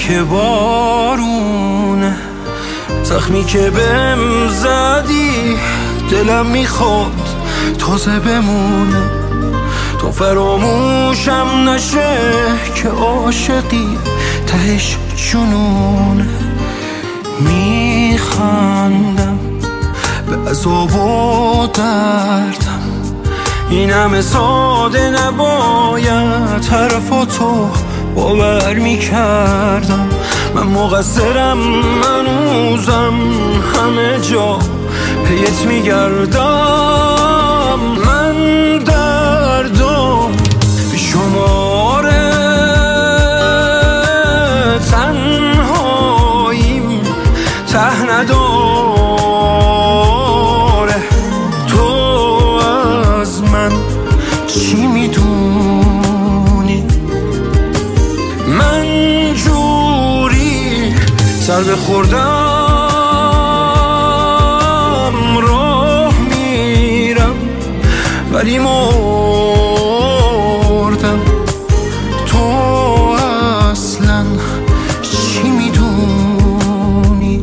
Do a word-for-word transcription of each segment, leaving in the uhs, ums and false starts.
که بارونه، زخمی که بهم زدی دلم میخواد تازه بمونه. تو فراموشم نشه که عاشقی تهش جنونه. میخندم به عذاب و دردم، این همه ساده نباید حرفاتو باور میکردم. من مقصرم، منوزم همه جا پیت میگردم. من دردم بی شماره، تنهاییم ته نداره. تو از من چی میدونی؟ من جوری سر بخوردم راه میرم ولی مردم. تو اصلا چی میدونی؟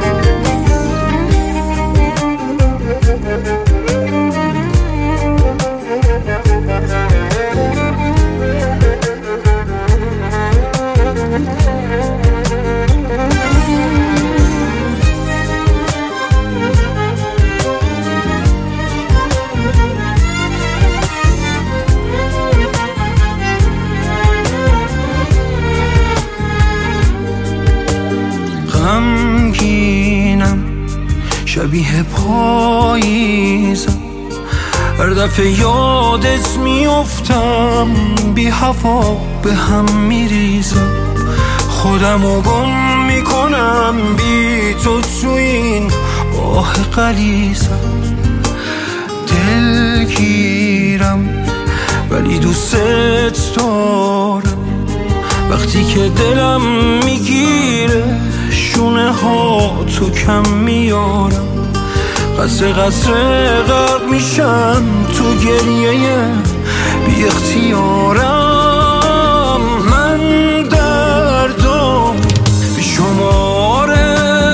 غمگینم شبیه پاییزم، هر دفعه یادت میافتم بی هوا به هم میریزم. خودمو گم میکنم بی تو تو این آه غلیظم. دلگیرم ولی دوست دارم، وقتی که دلم میگیره شونه ها تو کم میارم. قصر قصر غرق میشم تو گریه بی اختیارم. من دردم بی شماره،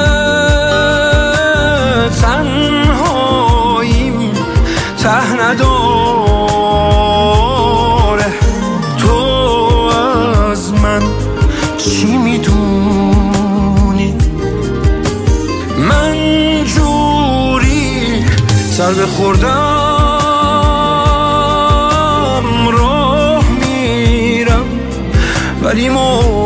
تنهاییم ته نداره. تو از من چی میدونی؟ من جوری سر بخوردم راه میرم ولی مردم.